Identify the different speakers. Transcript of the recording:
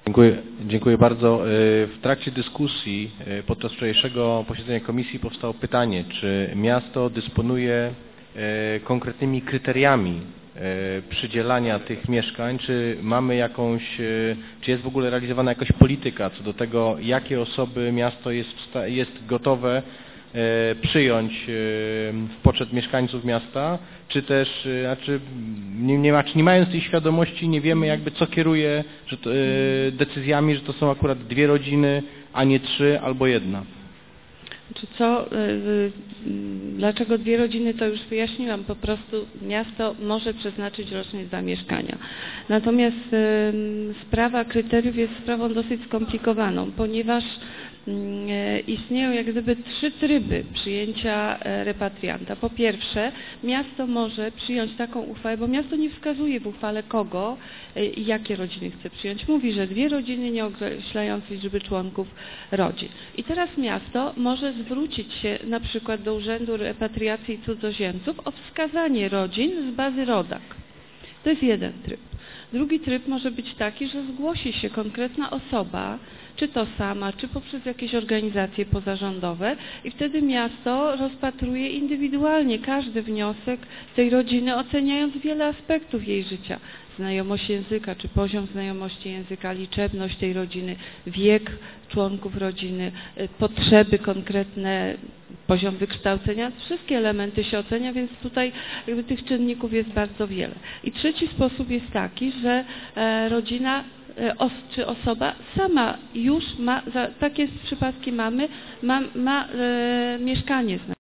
Speaker 1: Dziękuję bardzo. W trakcie dyskusji podczas wczorajszego posiedzenia komisji powstało pytanie, czy miasto dysponuje konkretnymi kryteriami przydzielania tych mieszkań, czy mamy czy jest w ogóle realizowana jakaś polityka co do tego, jakie osoby miasto jest gotowe przyjąć w poczet mieszkańców miasta, czy też, nie mając tej świadomości, nie wiemy jakby co kieruje decyzjami, że to są akurat 2 rodziny, a nie 3 albo 1.
Speaker 2: Dlaczego 2 rodziny, to już wyjaśniłam, po prostu miasto może przeznaczyć rocznie 2 mieszkania. Natomiast sprawa kryteriów jest sprawą dosyć skomplikowaną, ponieważ istnieją jak gdyby 3 tryby przyjęcia repatrianta. Po pierwsze, miasto może przyjąć taką uchwałę, bo miasto nie wskazuje w uchwale kogo i jakie rodziny chce przyjąć. Mówi, że 2 rodziny, nie określając liczby członków rodzin. I teraz miasto może zwrócić się na przykład do Urzędu Repatriacji Cudzoziemców o wskazanie rodzin z bazy RODAK. To jest jeden tryb. Drugi tryb może być taki, że zgłosi się konkretna osoba, czy to sama, czy poprzez jakieś organizacje pozarządowe i wtedy miasto rozpatruje indywidualnie każdy wniosek tej rodziny, oceniając wiele aspektów jej życia. Znajomość języka, czy poziom znajomości języka, liczebność tej rodziny, wiek członków rodziny, potrzeby konkretne, poziom wykształcenia, wszystkie elementy się ocenia, więc tutaj jakby tych czynników jest bardzo wiele. I trzeci sposób jest taki, że rodzina czy osoba sama już ma, takie przypadki ma mieszkanie